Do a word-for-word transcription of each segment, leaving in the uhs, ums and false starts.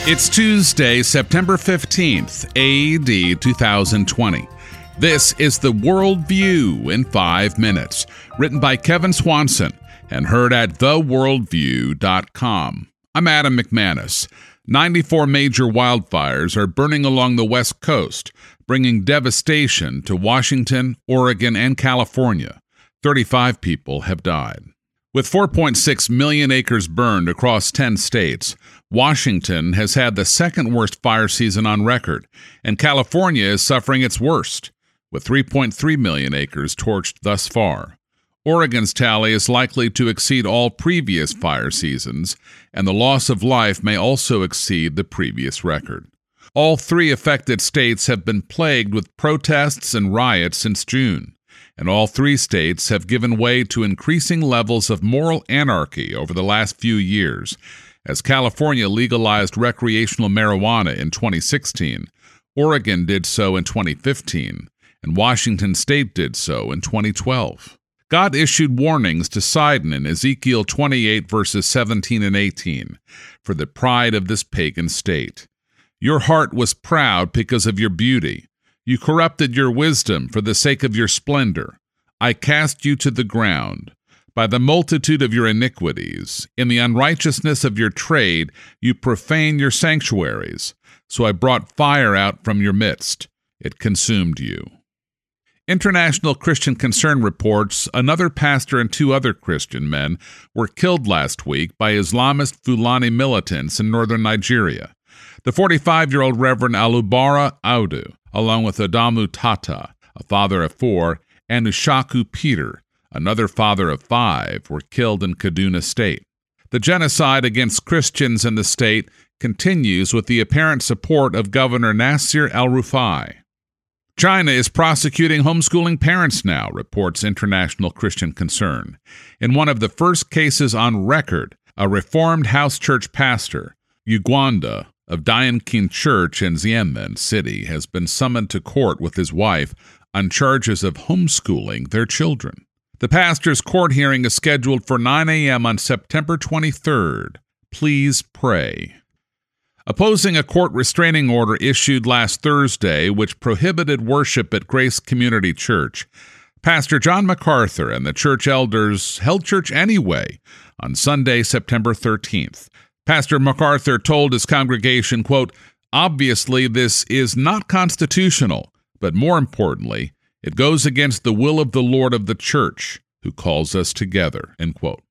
It's Tuesday, September fifteenth, A D two thousand twenty. This is the World View in five minutes, written by Kevin Swanson and heard at the world view dot com. I'm Adam McManus. ninety-four major wildfires are burning along the West Coast, bringing devastation to Washington, Oregon, and California. thirty-five people have died. With four point six million acres burned across ten states, Washington has had the second worst fire season on record, and California is suffering its worst, with three point three million acres torched thus far. Oregon's tally is likely to exceed all previous fire seasons, and the loss of life may also exceed the previous record. All three affected states have been plagued with protests and riots since June, and all three states have given way to increasing levels of moral anarchy over the last few years. As California legalized recreational marijuana in twenty sixteen, Oregon did so in twenty fifteen, and Washington State did so in twenty twelve. God issued warnings to Sidon in Ezekiel twenty-eight, verses seventeen and eighteen, for the pride of this pagan state. Your heart was proud because of your beauty. You corrupted your wisdom for the sake of your splendor. I cast you to the ground. By the multitude of your iniquities, in the unrighteousness of your trade, you profane your sanctuaries. So I brought fire out from your midst. It consumed you. International Christian Concern reports another pastor and two other Christian men were killed last week by Islamist Fulani militants in northern Nigeria. The forty-five-year-old Reverend Alubara Audu, along with Adamu Tata, a father of four, and Ushaku Peter, another father of five, were killed in Kaduna State. The genocide against Christians in the state continues with the apparent support of Governor Nasir El-Rufai. China is prosecuting homeschooling parents now, reports International Christian Concern. In one of the first cases on record, a Reformed house church pastor, Uganda, of Diankin Church in Xiamen City, has been summoned to court with his wife on charges of homeschooling their children. The pastor's court hearing is scheduled for nine a.m. on September twenty-third. Please pray. Opposing a court restraining order issued last Thursday which prohibited worship at Grace Community Church, Pastor John MacArthur and the church elders held church anyway on Sunday, September thirteenth. Pastor MacArthur told his congregation, quote, "Obviously this is not constitutional, but more importantly, it goes against the will of the Lord of the church, who calls us together," end quote.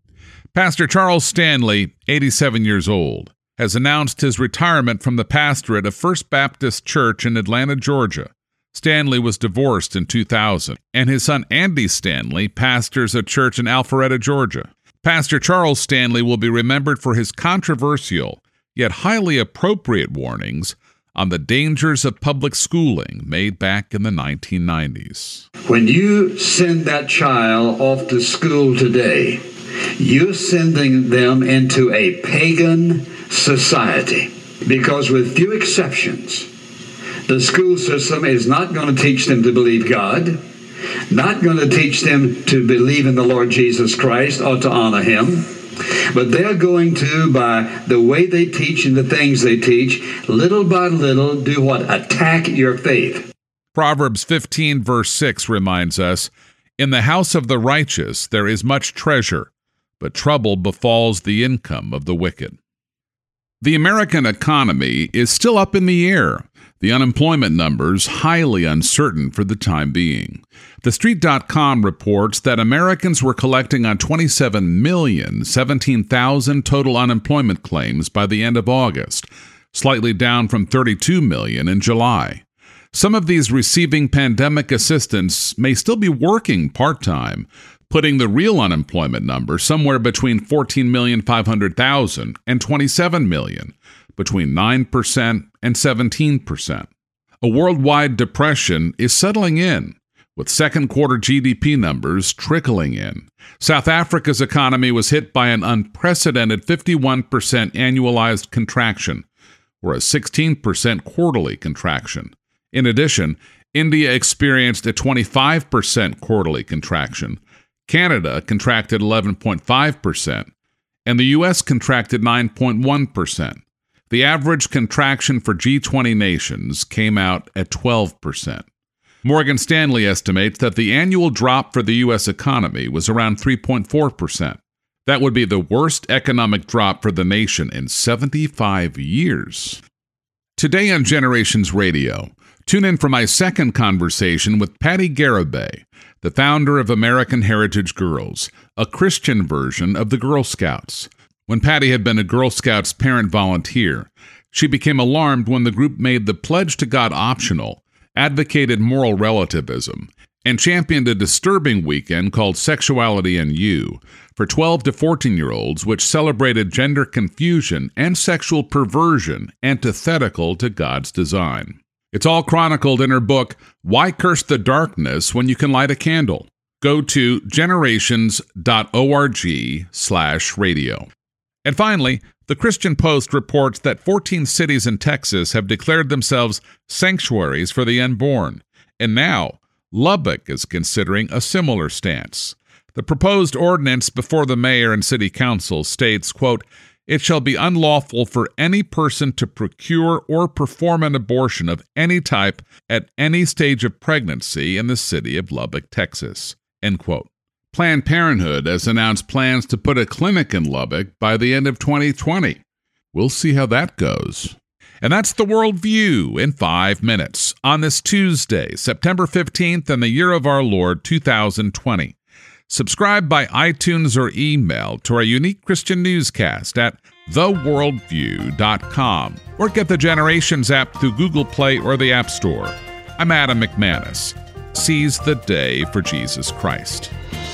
Pastor Charles Stanley, eighty-seven years old, has announced his retirement from the pastorate of First Baptist Church in Atlanta, Georgia. Stanley was divorced in two thousand, and his son Andy Stanley pastors a church in Alpharetta, Georgia. Pastor Charles Stanley will be remembered for his controversial, yet highly appropriate warnings on the dangers of public schooling made back in the nineteen nineties. When you send that child off to school today, you're sending them into a pagan society, because with few exceptions, the school system is not going to teach them to believe God, not going to teach them to believe in the Lord Jesus Christ or to honor Him, but they're going to, by the way they teach and the things they teach, little by little, do what? Attack your faith. Proverbs fifteen, verse six reminds us, "In the house of the righteous there is much treasure, but trouble befalls the income of the wicked." The American economy is still up in the air, the unemployment numbers highly uncertain for the time being. The Street dot com reports that Americans were collecting on twenty-seven million seventeen thousand total unemployment claims by the end of August, slightly down from thirty-two million in July. Some of these receiving pandemic assistance may still be working part-time, putting the real unemployment number somewhere between fourteen million five hundred thousand and twenty-seven million, between nine percent and seventeen percent. A worldwide depression is settling in, with second quarter G D P numbers trickling in. South Africa's economy was hit by an unprecedented fifty-one percent annualized contraction, or a sixteen percent quarterly contraction. In addition, India experienced a twenty-five percent quarterly contraction, Canada contracted eleven point five percent, and the U S contracted nine point one percent. The average contraction for G twenty nations came out at twelve percent. Morgan Stanley estimates that the annual drop for the U S economy was around three point four percent. That would be the worst economic drop for the nation in seventy-five years. Today on Generations Radio, tune in for my second conversation with Patty Garibay, the founder of American Heritage Girls, a Christian version of the Girl Scouts. When Patty had been a Girl Scouts parent volunteer, she became alarmed when the group made the Pledge to God optional, advocated moral relativism, and championed a disturbing weekend called Sexuality and You for twelve to fourteen-year-olds, which celebrated gender confusion and sexual perversion antithetical to God's design. It's all chronicled in her book, Why Curse the Darkness When You Can Light a Candle? Go to generations dot org slash radio. And finally, the Christian Post reports that fourteen cities in Texas have declared themselves sanctuaries for the unborn, and now Lubbock is considering a similar stance. The proposed ordinance before the mayor and city council states, quote, "It shall be unlawful for any person to procure or perform an abortion of any type at any stage of pregnancy in the city of Lubbock, Texas," end quote. Planned Parenthood has announced plans to put a clinic in Lubbock by the end of twenty twenty. We'll see how that goes. And that's the Worldview in five minutes on this Tuesday, September fifteenth, in the year of our Lord, two thousand twenty. Subscribe by iTunes or email to our unique Christian newscast at the worldview dot com or get the Generations app through Google Play or the App Store. I'm Adam McManus. Seize the day for Jesus Christ.